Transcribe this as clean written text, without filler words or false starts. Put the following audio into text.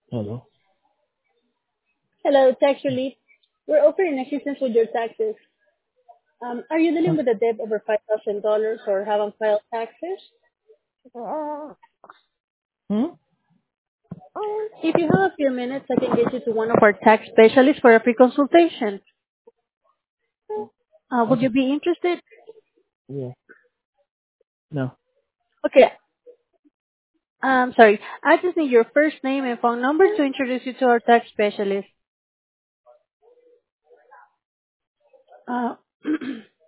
Hello. Hello, tax relief. We're offering assistance with your taxes. Are you dealing with a debt over $5,000 or haven't filed taxes? Hmm? If you have a few minutes, I can get you to one of our tax specialists for a free consultation. Would you Okay. be interested? Yeah. No. Okay. Sorry. I just need your first name and phone number to introduce you to our tax specialist. Uh,